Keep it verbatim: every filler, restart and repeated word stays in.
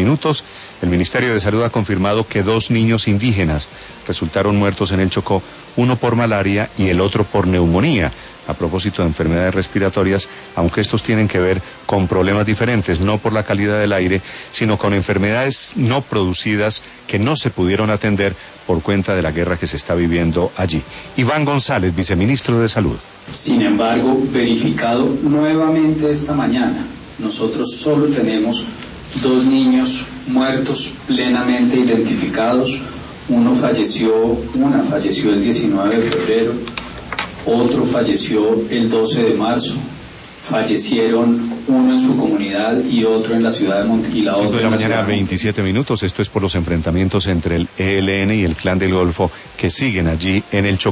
minutos. El Ministerio de Salud ha confirmado que dos niños indígenas resultaron muertos en el Chocó, uno por malaria y el otro por neumonía. A propósito de enfermedades respiratorias, aunque estos tienen que ver con problemas diferentes, no por la calidad del aire, sino con enfermedades no producidas que no se pudieron atender por cuenta de la guerra que se está viviendo allí. Iván González, viceministro de Salud. Sin embargo, verificado nuevamente esta mañana, nosotros solo tenemos dos niños muertos plenamente identificados. Uno falleció, una falleció el diecinueve de febrero, otro falleció el doce de marzo. Fallecieron uno en su comunidad y otro en la ciudad de Montería. La cinco de la mañana, veintisiete minutos. Esto es por los enfrentamientos entre el E L N y el Clan del Golfo que siguen allí en el Chocó.